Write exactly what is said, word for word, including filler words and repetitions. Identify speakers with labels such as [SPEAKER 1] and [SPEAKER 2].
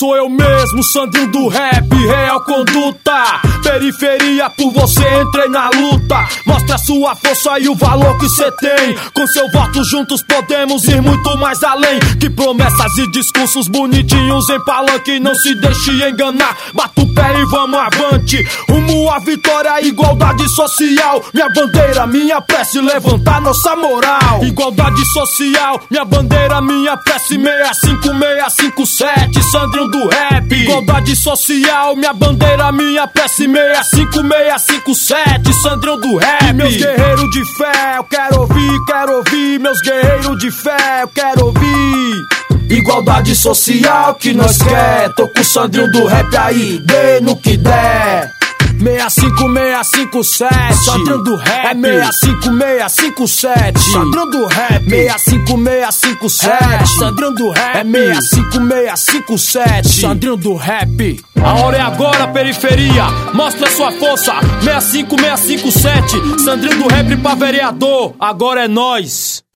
[SPEAKER 1] Sou eu mesmo, Sandrinho do rap, real conduta. Periferia, por você entrei na luta. Mostra a sua força e o valor que cê tem. Com seu voto juntos podemos ir muito mais além. Que promessas e discursos bonitinhos em palanque. Não se deixe enganar, bata o pé e vamos avante. Rumo à vitória, igualdade social. Minha bandeira, minha prece, levantar nossa moral. Igualdade social, minha bandeira, minha prece. Seis cinco seis cinco sete, Sandrinho do rap. Igualdade social, minha bandeira, minha prece. Seis cinco seis cinco sete, Sandrinho do rap. E meus guerreiros de fé, eu quero ouvir, quero ouvir. Meus guerreiros de fé, eu quero ouvir. Igualdade social que nós quer. Tô com o Sandrinho do rap aí, dê no que der. Seis cinco seis cinco sete, Sandrinho do rap. É seis cinco seis cinco sete, Sandrinho do rap. Seis cinco seis cinco sete, Sandrinho do rap. É seis cinco seis cinco sete, Sandrinho do rap. A hora é agora, periferia, mostra sua força. Seis cinco seis cinco sete, Sandrinho do rap pra vereador. Agora é nós.